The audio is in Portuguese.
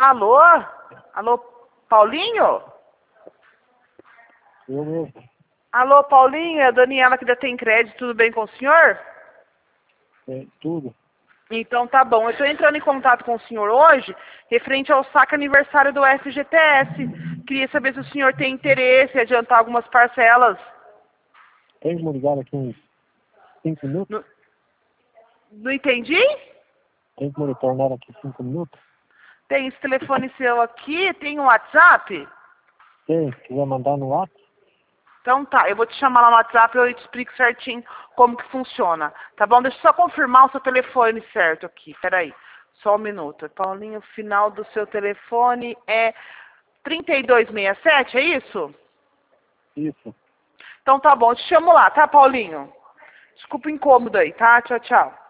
Alô? Alô, Paulinho? Eu mesmo. Alô, Paulinho, é a Daniela que Tem Crédito, tudo bem com o senhor? É, tudo. Então tá bom, eu estou entrando em contato com o senhor hoje, referente ao saque aniversário do FGTS. Queria saber se o senhor tem interesse em adiantar algumas parcelas. Tem como ligar aqui uns 5 minutos? Não entendi? Tem como retornar aqui 5 minutos? Tem esse telefone seu aqui, tem um WhatsApp? Tem, se quiser mandar no WhatsApp? Então tá, eu vou te chamar lá no WhatsApp e eu te explico certinho como que funciona. Tá bom? Deixa eu só confirmar o seu telefone certo aqui. Peraí, só um minuto. Paulinho, o final do seu telefone é 3267, é isso? Isso. Então tá bom, eu te chamo lá, tá, Paulinho? Desculpa o incômodo aí, tá? Tchau, tchau.